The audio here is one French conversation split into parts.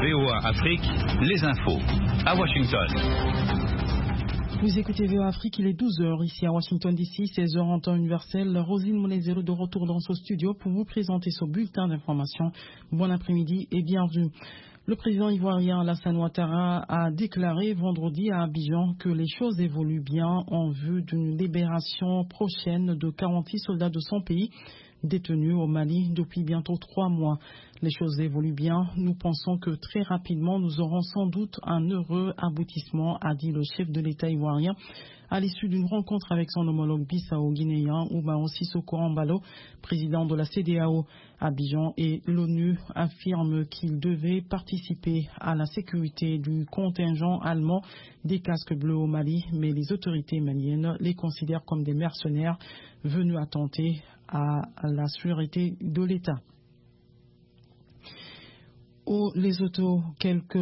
VOA Afrique, les infos. À Washington. Vous écoutez VOA Afrique, il est 12h ici à Washington DC, 16h en temps universel. Rosine Monezero de retour dans ce studio pour vous présenter ce bulletin d'information. Bon après-midi et bienvenue. Le président ivoirien Alassane Ouattara a déclaré vendredi à Abidjan que les choses évoluent bien en vue d'une libération prochaine de 46 soldats de son pays détenus au Mali depuis bientôt 3 mois. Les choses évoluent bien. Nous pensons que très rapidement, nous aurons sans doute un heureux aboutissement, a dit le chef de l'État ivoirien à l'issue d'une rencontre avec son homologue bissau-guinéen, Oumaro Sissoko Embalo, président de la CEDEAO. Abidjan et l'ONU affirment qu'ils devaient participer à la sécurité du contingent allemand des casques bleus au Mali, mais les autorités maliennes les considèrent comme des mercenaires venus attenter à la sûreté de l'État. Au Lesotho, quelques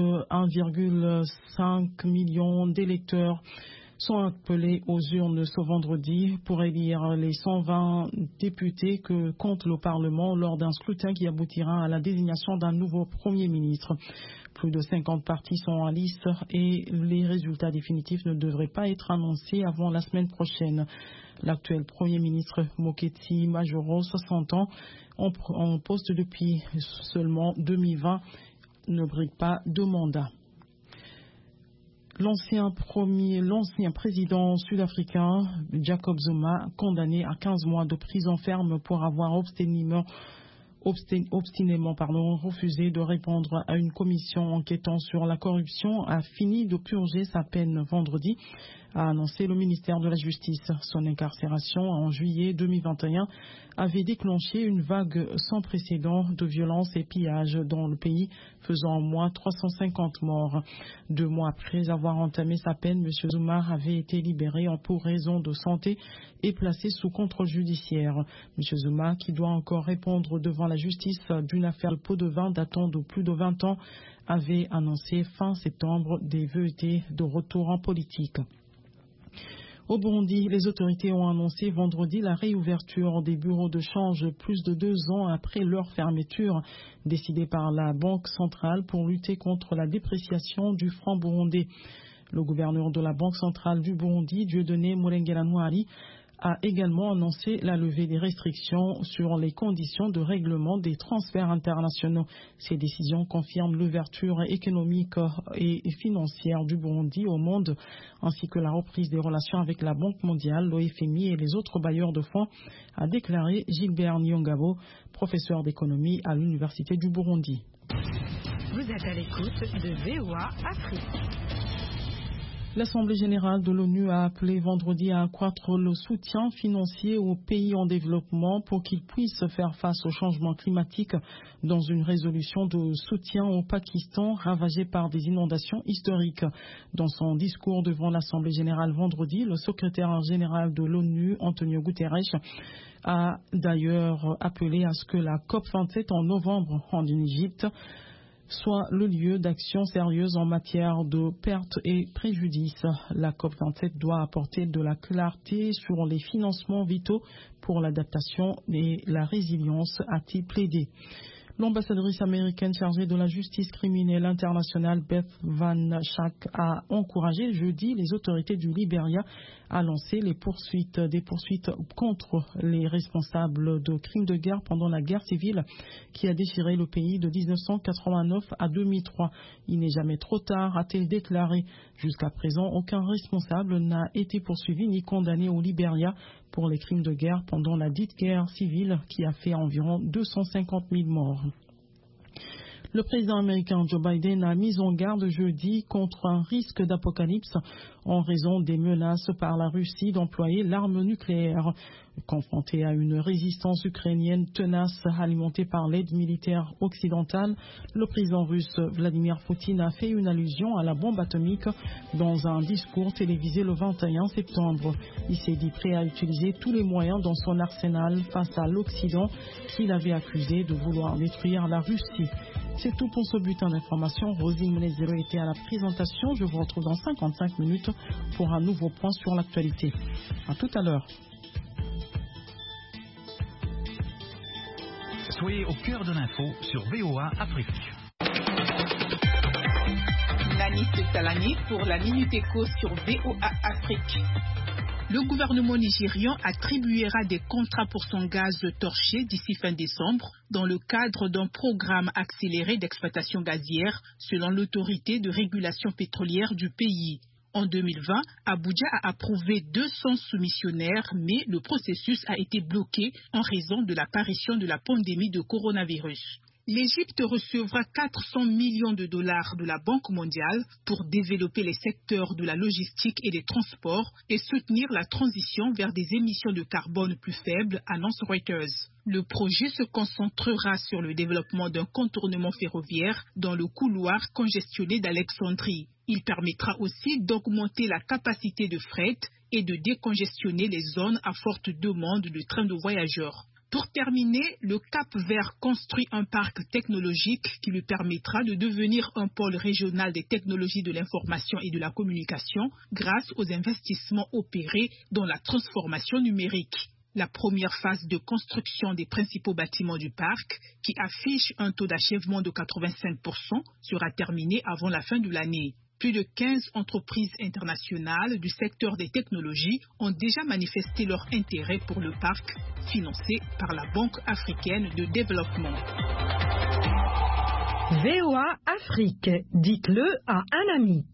1,5 million d'électeurs sont appelés aux urnes ce vendredi pour élire les 120 députés que compte le Parlement lors d'un scrutin qui aboutira à la désignation d'un nouveau Premier ministre. Plus de 50 partis sont en lice et les résultats définitifs ne devraient pas être annoncés avant la semaine prochaine. L'actuel Premier ministre Moketi Majoro, 60 ans, en poste depuis seulement 2020, ne brigue pas de mandat. L'ancien président sud-africain Jacob Zuma, condamné à 15 mois de prison ferme pour avoir obstinément refusé de répondre à une commission enquêtant sur la corruption, a fini de purger sa peine vendredi, a annoncé le ministère de la Justice. Son incarcération en juillet 2021 avait déclenché une vague sans précédent de violences et pillages dans le pays, faisant au moins 350 morts. 2 mois après avoir entamé sa peine, M. Zuma avait été libéré pour raison de santé et placé sous contrôle judiciaire. M. Zuma, qui doit encore répondre devant la justice d'une affaire de pot de vin datant de plus de 20 ans, avait annoncé fin septembre des velléités de retour en politique. Au Burundi, les autorités ont annoncé vendredi la réouverture des bureaux de change plus de 2 ans après leur fermeture, décidée par la Banque centrale pour lutter contre la dépréciation du franc burundais. Le gouverneur de la Banque centrale du Burundi, Dieudonné Murengera Ntwari, a également annoncé la levée des restrictions sur les conditions de règlement des transferts internationaux. Ces décisions confirment l'ouverture économique et financière du Burundi au monde, ainsi que la reprise des relations avec la Banque mondiale, l'OFMI et les autres bailleurs de fonds, a déclaré Gilbert Nyongabo, professeur d'économie à l'Université du Burundi. Vous êtes à l'écoute de VOA Afrique. L'Assemblée générale de l'ONU a appelé vendredi à accroître le soutien financier aux pays en développement pour qu'ils puissent faire face au changement climatique dans une résolution de soutien au Pakistan ravagé par des inondations historiques. Dans son discours devant l'Assemblée générale vendredi, le secrétaire général de l'ONU, Antonio Guterres, a d'ailleurs appelé à ce que la COP27 en novembre en Égypte soit le lieu d'action sérieuse en matière de pertes et préjudices. La COP27 doit apporter de la clarté sur les financements vitaux pour l'adaptation et la résilience, a-t-il plaidé. L'ambassadrice américaine chargée de la justice criminelle internationale Beth Van Schaak a encouragé jeudi les autorités du Libéria à lancer des poursuites contre les responsables de crimes de guerre pendant la guerre civile qui a déchiré le pays de 1989 à 2003. Il n'est jamais trop tard, a-t-elle déclaré. Jusqu'à présent, aucun responsable n'a été poursuivi ni condamné au Libéria pour les crimes de guerre pendant la dite guerre civile qui a fait environ 250 000 morts. Le président américain Joe Biden a mis en garde jeudi contre un risque d'apocalypse en raison des menaces par la Russie d'employer l'arme nucléaire. Confronté à une résistance ukrainienne tenace alimentée par l'aide militaire occidentale, le président russe Vladimir Poutine a fait une allusion à la bombe atomique dans un discours télévisé le 21 septembre. Il s'est dit prêt à utiliser tous les moyens dans son arsenal face à l'Occident qu'il avait accusé de vouloir détruire la Russie. C'est tout pour ce bulletin d'information. Rosine Monezero était à la présentation. Je vous retrouve dans 55 minutes pour un nouveau point sur l'actualité. À tout à l'heure. Soyez au cœur de l'info sur VOA Afrique. Nanis Talani pour la Minute Éco sur VOA Afrique. Le gouvernement nigérian attribuera des contrats pour son gaz torché d'ici fin décembre dans le cadre d'un programme accéléré d'exploitation gazière selon l'autorité de régulation pétrolière du pays. En 2020, Abuja a approuvé 200 soumissionnaires, mais le processus a été bloqué en raison de l'apparition de la pandémie de coronavirus. L'Égypte recevra 400 millions de dollars de la Banque mondiale pour développer les secteurs de la logistique et des transports et soutenir la transition vers des émissions de carbone plus faibles, annonce Reuters. Le projet se concentrera sur le développement d'un contournement ferroviaire dans le couloir congestionné d'Alexandrie. Il permettra aussi d'augmenter la capacité de fret et de décongestionner les zones à forte demande de trains de voyageurs. Pour terminer, le Cap-Vert construit un parc technologique qui lui permettra de devenir un pôle régional des technologies de l'information et de la communication grâce aux investissements opérés dans la transformation numérique. La première phase de construction des principaux bâtiments du parc, qui affiche un taux d'achèvement de 85%, sera terminée avant la fin de l'année. Plus de 15 entreprises internationales du secteur des technologies ont déjà manifesté leur intérêt pour le parc, financé par la Banque africaine de développement. VOA Afrique, dites-le à un ami.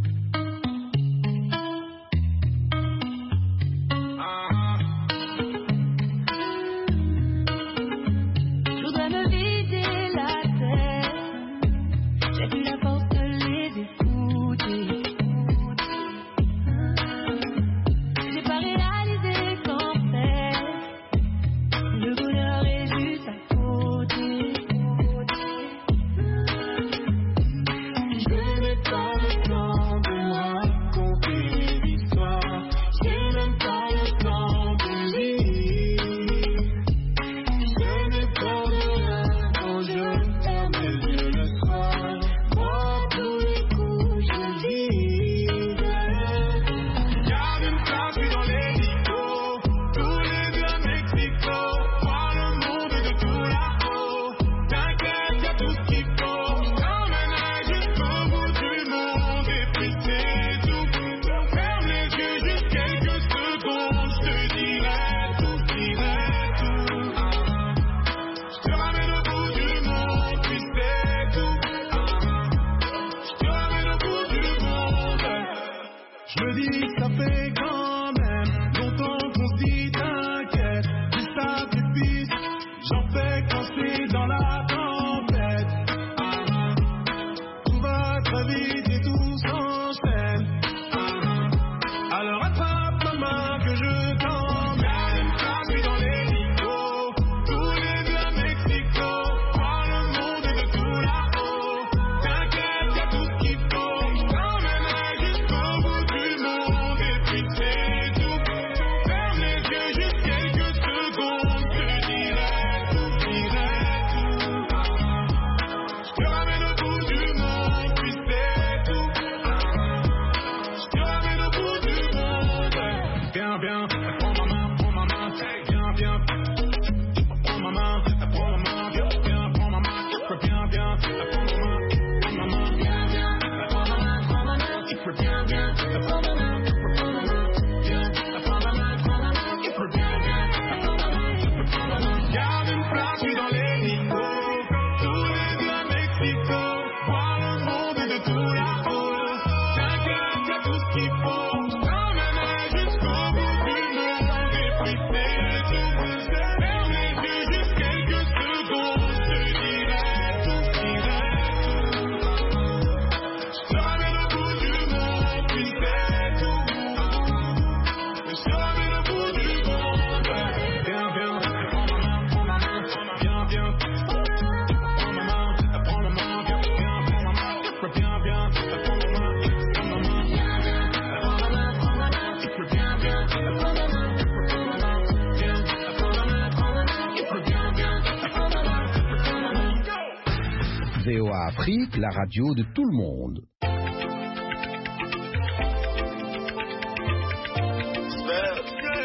VOA Afrique, la radio de tout le monde.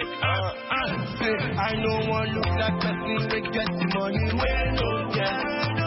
I know one look like nothing, we get the money, we don't get.